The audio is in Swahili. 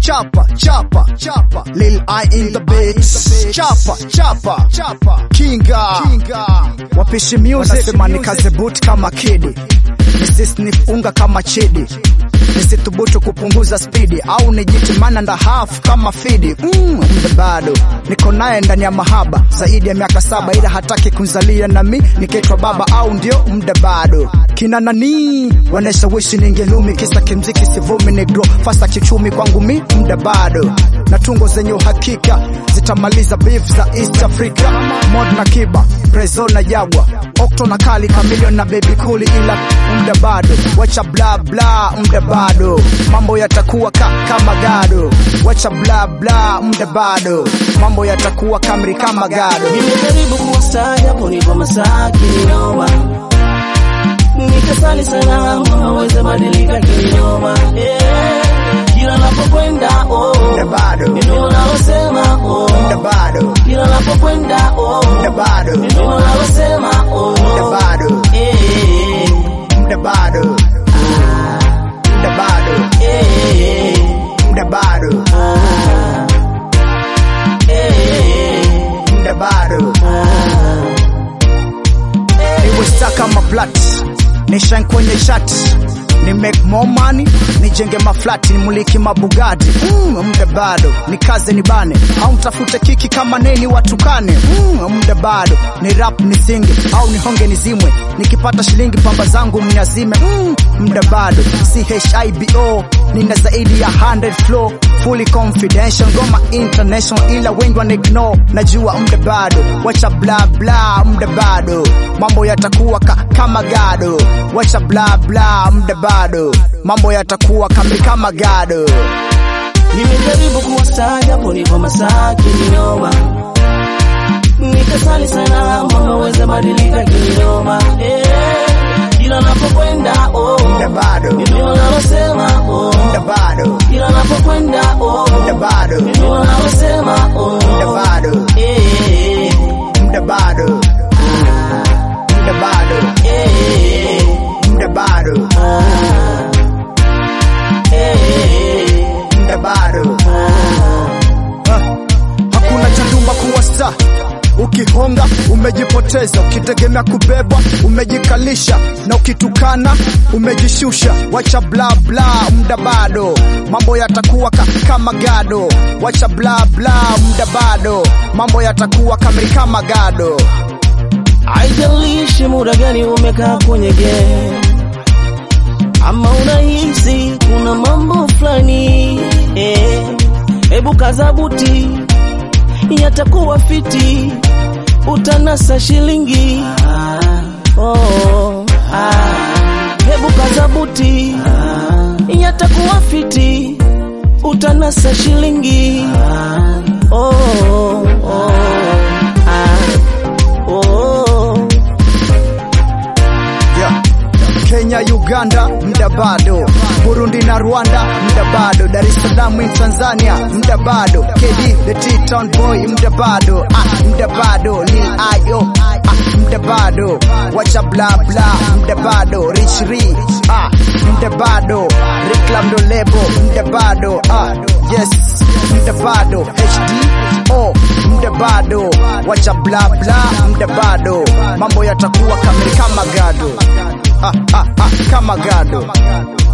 chapa, Lil I in the beats. Chapa, Kinga. Wapishi music, wanasema nikaze boot kama kidi, nisisnifunga kama chidi, nisithubutu kupunguza speedi, au nijitimana nda half kama fidi. Mda bado niko naye ndani ya mahaba zaidi ya miaka 7, ila hataki kunzalia nami nikaitwa baba, au ndio mda bado. Kina nani wanashawishi ningelumi, kisa kimziki sivumi, negro fasta kichumi, kwangu mi mda bado. Na tungo zenye uhakika zitamaliza beef za East Africa. Mod na Kiba, Prezo na Jagwa, Octo na Kali, Chameleon na Baby Cool, ila mda bado. Wacha bla bla, mda bado. Mambo yatakuwa kama gado. Wacha bla bla, mda bado. Mambo yatakuwa kamri kama gado. Nimejaribu kuwasaya hapo nipo Masaki nioma, nikasali sana maweze badilika kinyoma. Kila napokwenda mda bado, ndio nalosema mda bado. Kila napokwenda mda bado, ndio nalosema mda bado. Mda bado, mda bado, mda bado, mda bado. Niwe stuck kama flat, nishan kwenye chat, ni make more money, nijenge maflati, nimuliki mabugati. Mda bado, nikaze nibane, au mtafute kiki kama neni watukane. Mda bado, ni rap nisinge, au nihonge nizimwe, nikipata shilingi pamba zangu mnyazime. Mda bado, CHIBO, nina zaidi ya 100 flow, fully confidential, ngoma international, ila wengi wana ignore. Najua mda bado, wacha bla bla, mda bado. Mambo yatakuwa kama gado. Wacha bla bla, mda bado. Mambo yatakuwa kamili kama gado. Nimejaribu kuwasaya hapo nipo Masaki nioma, nikasali sana maweze badilika kinyoma. Kila napokwenda mda bado, ndio nalosema mda bado. Kila napokwenda mda bado, ndio nalosema mda bado. Mda bado, mda bado, mda bado, mda bado. Hakuna chandumba kuwa star, ukihonga umejipoteza, ukitegemea kubebwa umejikalisha, na ukitukana umejishusha. Wacha bla bla, mda bado. Mambo yatakuwa kama gado. Wacha bla bla, mda bado. Mambo yatakuwa kamili kama gado. Haijalishi muda gani umekaa kwenye game, ama unahisi kuna mambo fulani, hebu kaza buti, yatakuwa fiti, utanasa shilingi. Hebu kaza buti, yatakuwa fiti, utanasa shilingi. Kenya, Uganda, mda bado. Burundi na Rwanda, mda bado. Dar es Salaam in Tanzania, mda bado. KD the T-Town boy, mda bado. Mda bado. Lil I.O, mda bado. Wacha bla bla, mda bado. Rich mda bado. Reclam do lebo, mda bado. Yes, mda bado. HDO, mda bado. Wacha bla bla, mda bado. Mambo yatakuwa kamili kama gado. Kama gado.